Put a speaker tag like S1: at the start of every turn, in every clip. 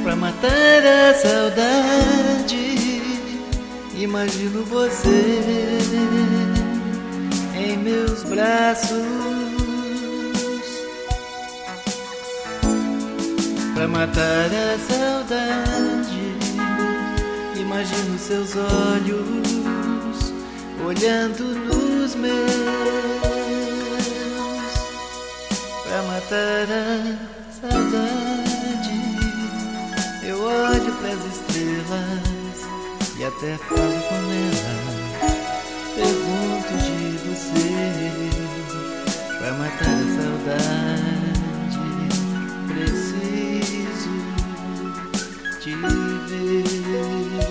S1: Pra matar a saudade, imagino você em meus braços. Pra matar a saudade, imagino seus olhos olhando nos meus. Pra matar a saudade, eu olho pras estrelas e até falo com ela, pergunto de você. Pra matar a saudade, preciso te ver.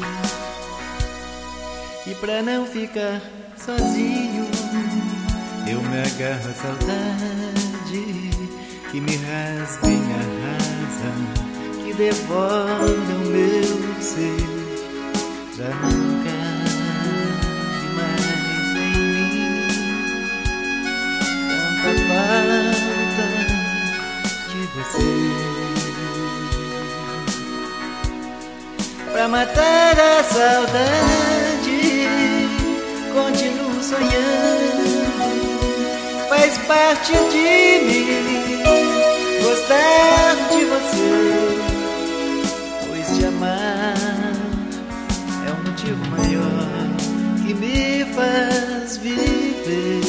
S1: E pra não ficar sozinho, eu me agarro à saudade, que me rasga e me arrasa, que devora o meu ser. Já não cabe mais em mim tanta falta de você. Pra matar a saudade, continuo sonhando, faz parte de mim gostar de você, pois te amar é um motivo maior que me faz viver.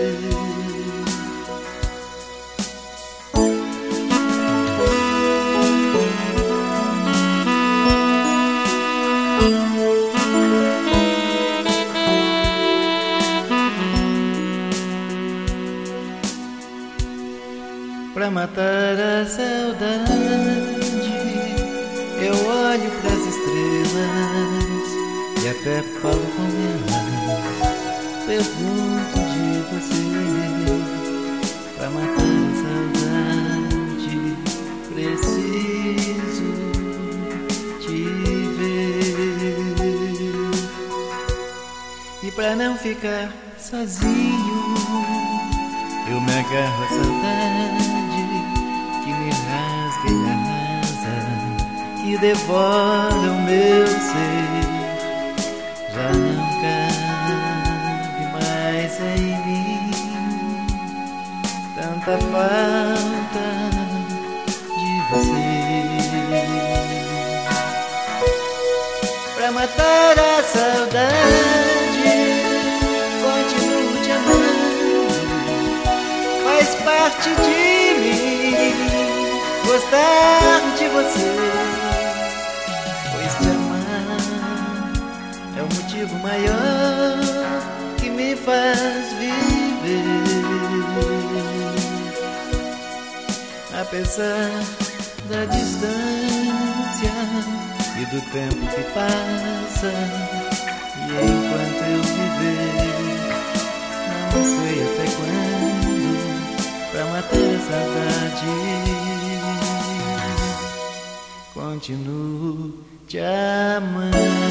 S1: Pra matar a saudade, eu olho pras estrelas e até falo com elas, pergunto de você. Pra matar a saudade, preciso te ver. E pra não ficar sozinho, eu me agarro à saudade, que me rasga e arrasa, que devora o meu ser. Já não cabe mais em mim tanta falta de você. Pra matar a saudade, continuo te amando, faz parte de mim gostar de você, pois te amar é o motivo maior que me faz viver. Apesar da distância e do tempo que passa, e enquanto eu viver, não sei até quando, pra matar a saudade, continuo te amando.